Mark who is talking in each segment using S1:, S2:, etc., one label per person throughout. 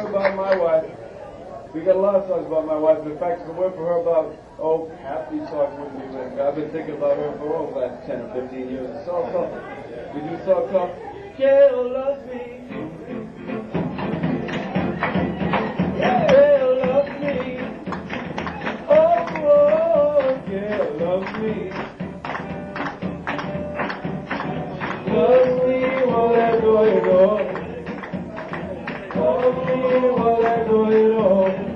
S1: her about my wife. We got a lot of songs about my wife. In fact, if it weren't for her about, half these songs wouldn't be written. I've been thinking about her for the last 10 or 15 years. A song called, we do a song called Gail Loves Me. Gail loves me. Oh, Gail loves me. Loves me while I'm going on. Loves me while I'm going on.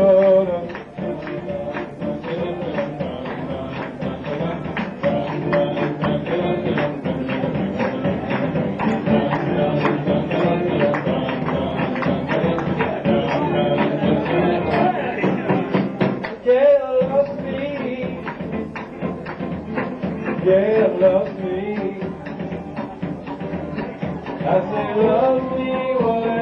S1: Gail loves me. Gail loves me. I say love me while